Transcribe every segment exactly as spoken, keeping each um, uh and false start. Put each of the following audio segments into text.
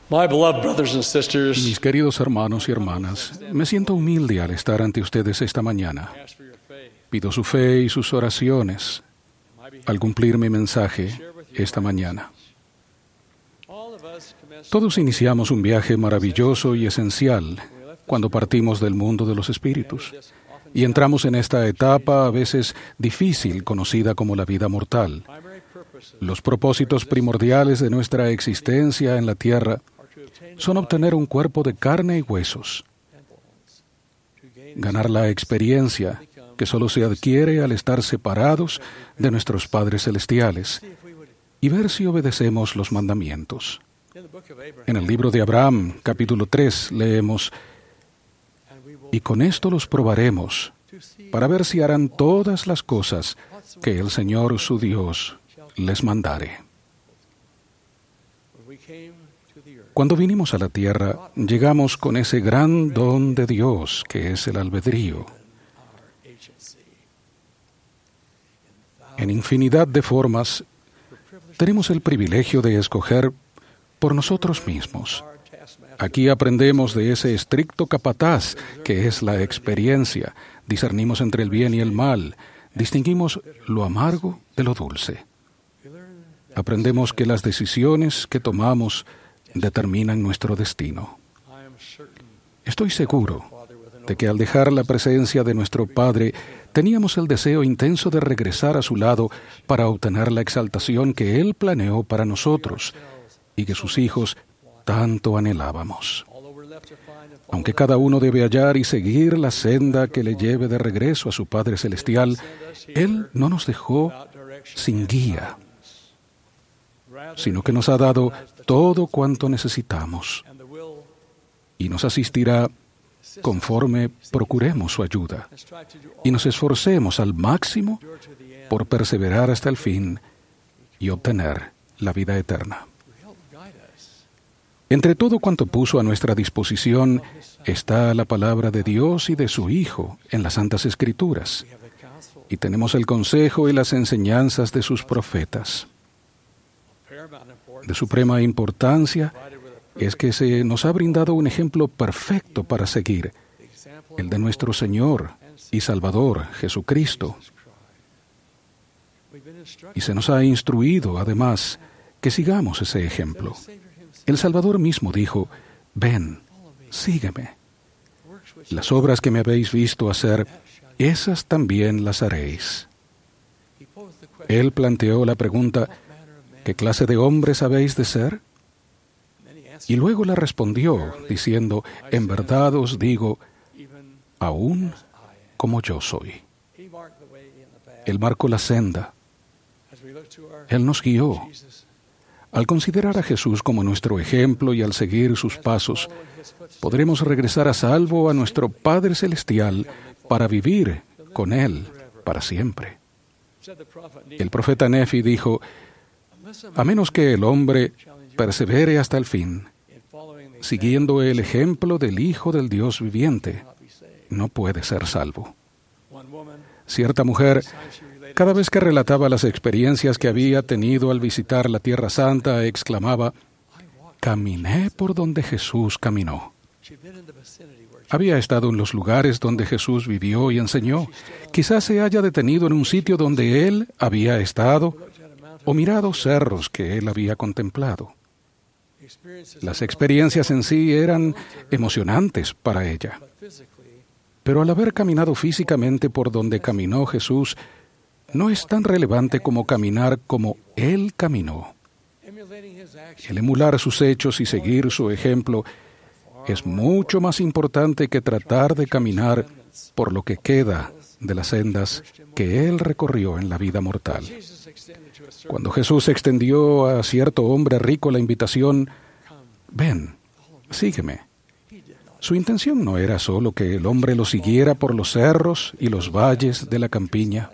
My beloved brothers and sisters, Mis queridos hermanos y hermanas, me siento humilde al estar ante ustedes esta mañana. ask for your faith. Pido su fe y sus oraciones al cumplir mi mensaje esta mañana. All of us commenced Todos iniciamos un viaje maravilloso y esencial cuando partimos del mundo de los espíritus y entramos en esta etapa a veces difícil conocida como la vida mortal. primary purposes Los propósitos primordiales de nuestra existencia en la tierra are to obtain son obtener un cuerpo de carne y huesos, and bones, to gain ganar la experiencia que solo se adquiere al estar separados de nuestros padres celestiales see if we would. y ver si obedecemos los mandamientos. In the book of Abraham, En el libro de Abraham, capítulo tres, leemos, and we will y con esto los probaremos to see para ver si harán todas las cosas que el Señor su Dios les mandare. when we came to the earth. Cuando vinimos a la tierra, llegamos con ese gran don de Dios que es el albedrío. Our agency. En infinidad de formas, tenemos el privilegio de escoger por nosotros mismos. Our taskmaster Aquí aprendemos de ese estricto capataz que es la experiencia. Discernimos entre el bien y el mal. Distinguimos lo amargo de lo dulce. we learn Aprendemos que las decisiones que tomamos determinan nuestro destino. I am certain Estoy seguro Father with an de que al dejar la presencia de nuestro Padre, teníamos el deseo intenso de regresar a su lado para obtener la exaltación que Él planeó para nosotros y que sus hijos tanto anhelábamos. although we're left to find and follow Aunque cada uno debe hallar y seguir la senda que le lleve de regreso a su Padre Celestial, Él no nos dejó without direction, sin guía, rather sino que nos ha dado todo cuanto necesitamos and the will y nos asistirá conforme procuremos su ayuda and strive to do all y nos esforcemos al máximo endure to the end. por perseverar hasta el fin y obtener la vida eterna. To help guide us. Entre todo cuanto puso a nuestra disposición está la palabra de Dios y de su Hijo en las Santas Escrituras, We have the counsel y tenemos el consejo y las enseñanzas de sus profetas. of paramount importance De suprema importancia provided with a es que se nos ha brindado un ejemplo perfecto para seguir, perfect example el de nuestro Señor y Salvador Jesucristo. Jesus Christ. We've been instructed Y se nos ha instruido, además, que sigamos ese ejemplo. the Savior himself El Salvador mismo dijo, ven, follow me. sígueme. Works which Las obras que me habéis visto hacer, esas también las haréis. he posed the question, Él planteó la pregunta, what manner of man? ¿qué clase de hombres habéis de ser? Then he answered, Y luego la respondió, diciendo, en verdad os digo, even aún as I am. como yo soy. He marked the way in the path. Él marcó la senda, As we look to our Él nos guió. Jesus, Al considerar a Jesús como nuestro ejemplo y al seguir sus pasos, following his footsteps, podremos regresar a salvo a nuestro Padre Celestial para vivir con Él para siempre. said the prophet El Nephi, profeta Nefi dijo, unless a a man menos que el hombre challenge persevere hasta el fin, in following the siguiendo el ejemplo del Hijo del Dios viviente, not be saved. no puede ser salvo. One woman, Cierta mujer, time she related, cada vez que relataba las experiencias que había tenido al visitar la Tierra Santa, exclamaba, I walked. caminé por donde Jesús caminó. She'd been in the vicinity where Había estado en los lugares donde Jesús vivió y enseñó. Quizás se haya detenido en un sitio donde Él había estado she looked at a mountain. o mirado cerros que Él había contemplado. Experiences Las experiencias en sí eran emocionantes para ella. but physically, Pero al haber caminado físicamente por donde caminó Jesús, no es tan relevante como caminar como Él caminó. emulating his actions, El emular sus hechos y seguir su ejemplo es mucho más importante que tratar de caminar por lo que queda de las sendas que Él recorrió en la vida mortal. Jesus extended to a certain Cuando Jesús extendió a cierto hombre rico la invitación, ven, sígueme. he did not. Su intención no era solo que el hombre lo siguiera por los cerros y los valles de la campiña.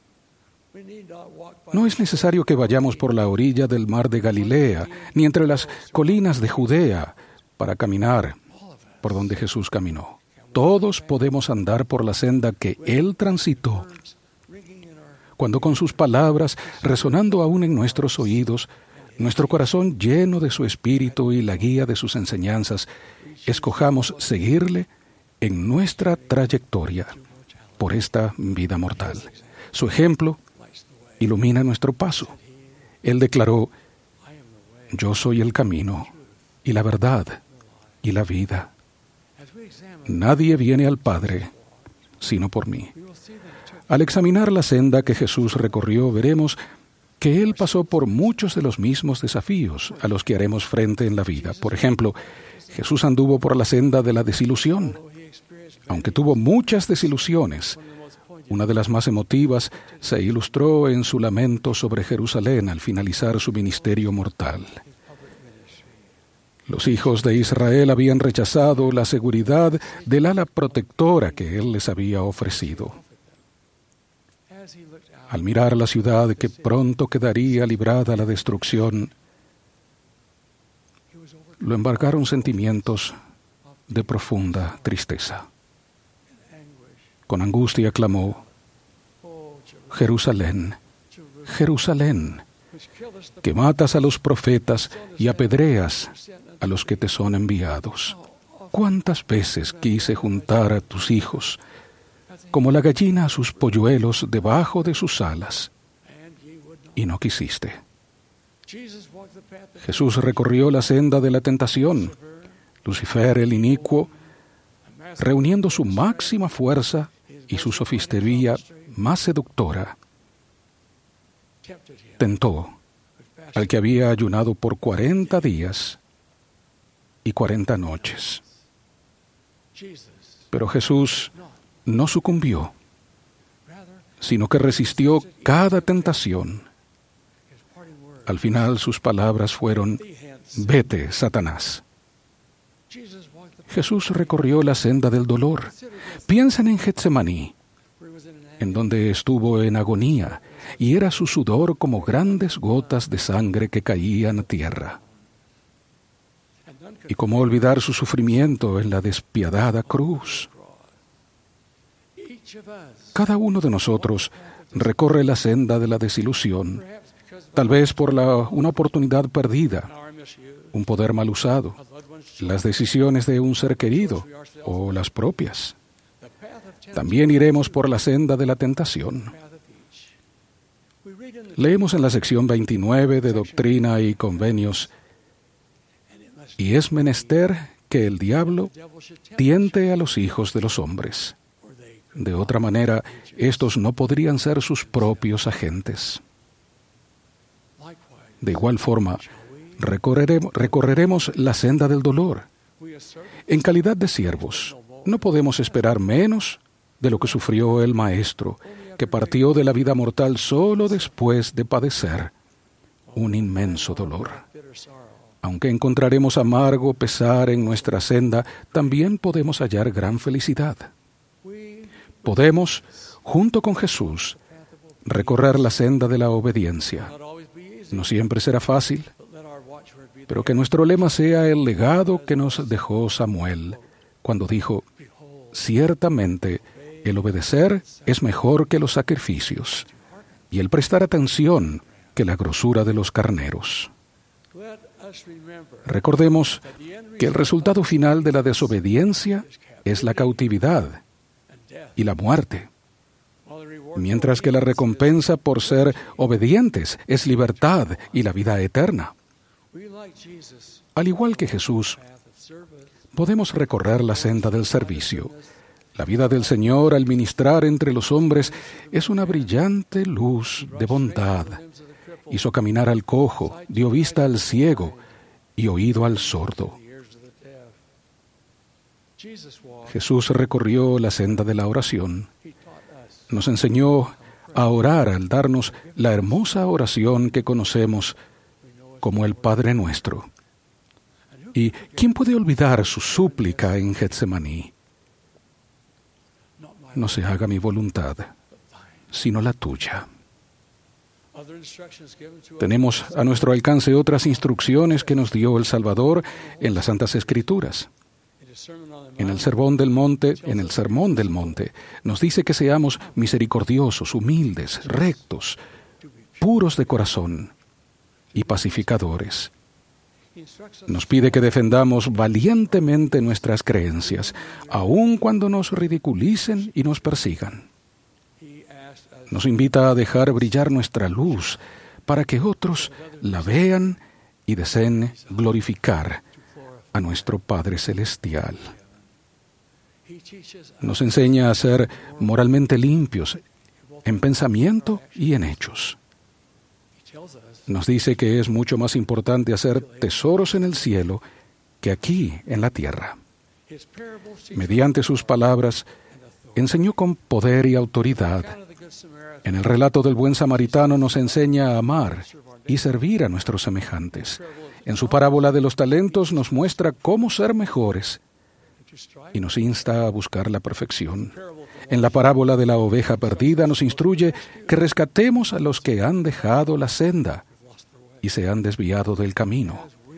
We need not walk by No es necesario que vayamos por la orilla del mar de Galilea, ni entre las colinas de Judea, para caminar por donde Jesús caminó. Todos podemos andar por la senda que Él transitó, ringing in our cuando con sus palabras, resonando aún en nuestros oídos, nuestro corazón lleno de su espíritu y la guía de sus enseñanzas, escojamos seguirle en nuestra trayectoria por esta vida mortal. Su ejemplo ilumina nuestro paso. Él declaró: yo soy el camino y la verdad y la vida. Nadie viene al Padre sino por mí. Al examinar la senda que Jesús recorrió, veremos que Él pasó por muchos de los mismos desafíos a los que haremos frente en la vida. Por ejemplo, Jesús anduvo por la senda de la desilusión. Aunque tuvo muchas desilusiones, una de las más emotivas se ilustró en su lamento sobre Jerusalén al finalizar su ministerio mortal. Los hijos de Israel habían rechazado la seguridad del ala protectora que Él les había ofrecido. Al mirar la ciudad que pronto quedaría librada a la destrucción, lo embargaron sentimientos de profunda tristeza. Con angustia clamó: Jerusalén, Jerusalén, que matas a los profetas y apedreas a los que te son enviados. ¿Cuántas veces quise juntar a tus hijos, como la gallina a sus polluelos debajo de sus alas, y no quisiste? Jesús recorrió la senda de la tentación. Lucifer, el inicuo, reuniendo su máxima fuerza y su sofistería más seductora, tentó al que había ayunado por cuarenta días y cuarenta noches. Pero Jesús no sucumbió, sino que resistió cada tentación. Al final sus palabras fueron: vete, Satanás. Jesús recorrió la senda del dolor. Piensen en Getsemaní, en donde estuvo en agonía, y era su sudor como grandes gotas de sangre que caían a tierra. Y cómo olvidar su sufrimiento en la despiadada cruz. Cada uno de nosotros recorre la senda de la desilusión, tal vez por la, una oportunidad perdida, un poder mal usado, las decisiones de un ser querido o las propias. También iremos por la senda de la tentación. Leemos en la sección veintinueve de Doctrina y Convenios: y es menester que el diablo tiente a los hijos de los hombres. De otra manera, estos no podrían ser sus propios agentes. De igual forma, recorreremos, recorreremos la senda del dolor. En calidad de siervos, no podemos esperar menos de lo que sufrió el Maestro, que partió de la vida mortal solo después de padecer un inmenso dolor. Aunque encontraremos amargo pesar en nuestra senda, también podemos hallar gran felicidad. Podemos, junto con Jesús, recorrer la senda de la obediencia. No siempre será fácil, pero que nuestro lema sea el legado que nos dejó Samuel, cuando dijo: ciertamente el obedecer es mejor que los sacrificios, y el prestar atención que la grosura de los carneros. Recordemos que el resultado final de la desobediencia es la cautividad y la muerte, mientras que la recompensa por ser obedientes es libertad y la vida eterna. Al igual que Jesús, podemos recorrer la senda del servicio. La vida del Señor al ministrar entre los hombres es una brillante luz de bondad. Hizo caminar al cojo, dio vista al ciego y oído al sordo. Jesús recorrió la senda de la oración. Nos enseñó a orar al darnos la hermosa oración que conocemos como el Padre Nuestro. ¿Y quién puede olvidar su súplica en Getsemaní? No se haga mi voluntad, sino la tuya. Tenemos a nuestro alcance otras instrucciones que nos dio el Salvador en las Santas Escrituras. En el Sermón del Monte, en el Sermón del Monte, nos dice que seamos misericordiosos, humildes, rectos, puros de corazón, y pacificadores. Nos pide que defendamos valientemente nuestras creencias, aun cuando nos ridiculicen y nos persigan. Nos invita a dejar brillar nuestra luz para que otros la vean y deseen glorificar a nuestro Padre Celestial. Nos enseña a ser moralmente limpios en pensamiento y en hechos. Nos dice que es mucho más importante hacer tesoros en el cielo que aquí en la tierra. Mediante sus palabras, enseñó con poder y autoridad. En el relato del buen samaritano nos enseña a amar y servir a nuestros semejantes. En su parábola de los talentos nos muestra cómo ser mejores y nos insta a buscar la perfección. En la parábola de la oveja perdida nos instruye que rescatemos a los que han dejado la senda y se han desviado del camino.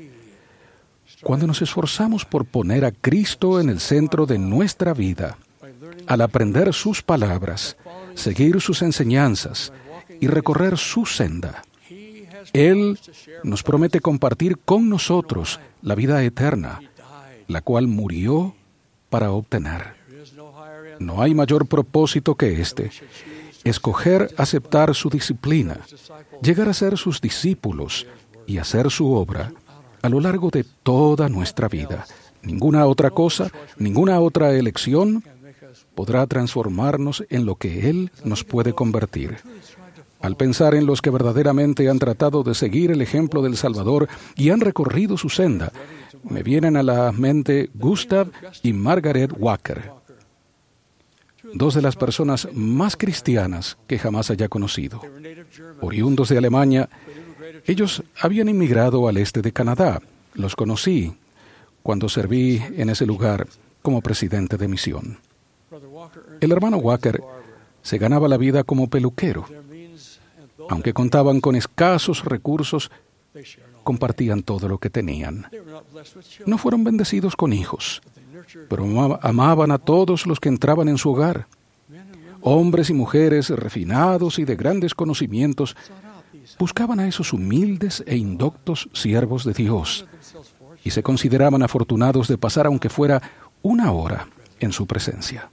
Cuando nos esforzamos por poner a Cristo en el centro de nuestra vida, al aprender sus palabras, seguir sus enseñanzas y recorrer su senda, Él nos promete compartir con nosotros la vida eterna, la cual murió para obtener. No hay mayor propósito que este: escoger aceptar su disciplina, llegar a ser sus discípulos y hacer su obra a lo largo de toda nuestra vida. Ninguna otra cosa, ninguna otra elección podrá transformarnos en lo que Él nos puede convertir. Al pensar en los que verdaderamente han tratado de seguir el ejemplo del Salvador y han recorrido su senda, me vienen a la mente Gustav y Margaret Walker, dos de las personas más cristianas que jamás haya conocido. Oriundos de Alemania, ellos habían inmigrado al este de Canadá. Los conocí cuando serví en ese lugar como presidente de misión. El hermano Walker se ganaba la vida como peluquero. Aunque contaban con escasos recursos, compartían todo lo que tenían. No fueron bendecidos con hijos, pero amaban a todos los que entraban en su hogar. Hombres y mujeres refinados y de grandes conocimientos buscaban a esos humildes e indoctos siervos de Dios y se consideraban afortunados de pasar aunque fuera una hora en su presencia.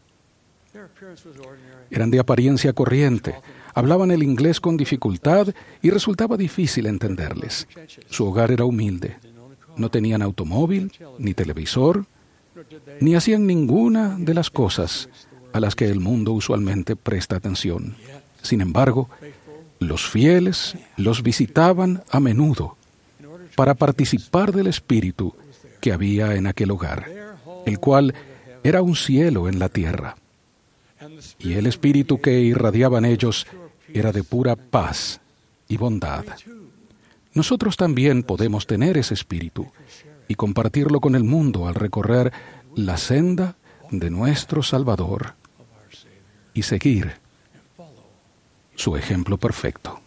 Eran de apariencia corriente, hablaban el inglés con dificultad y resultaba difícil entenderles. Su hogar era humilde. No tenían automóvil, ni televisor, ni hacían ninguna de las cosas a las que el mundo usualmente presta atención. Sin embargo, los fieles los visitaban a menudo para participar del espíritu que había en aquel hogar, el cual era un cielo en la tierra. Y el espíritu que irradiaban ellos era de pura paz y bondad. Nosotros también podemos tener ese espíritu y compartirlo con el mundo al recorrer la senda de nuestro Salvador y seguir su ejemplo perfecto.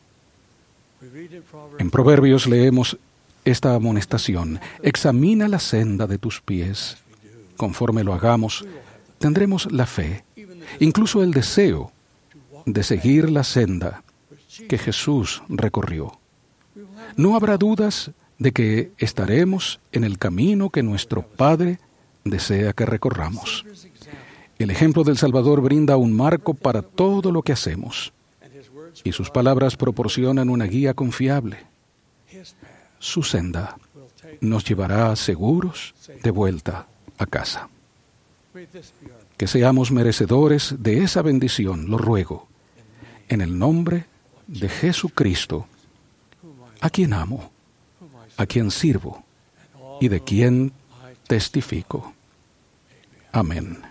En Proverbios leemos esta amonestación: examina la senda de tus pies. Conforme lo hagamos, tendremos la fe, incluso el deseo de seguir la senda que Jesús recorrió. No habrá dudas de que estaremos en el camino que nuestro Padre desea que recorramos. El ejemplo del Salvador brinda un marco para todo lo que hacemos, y sus palabras proporcionan una guía confiable. Su senda nos llevará seguros de vuelta a casa. Que seamos merecedores de esa bendición, lo ruego, en el nombre de Jesucristo, a quien amo, a quien sirvo y de quien testifico. Amén.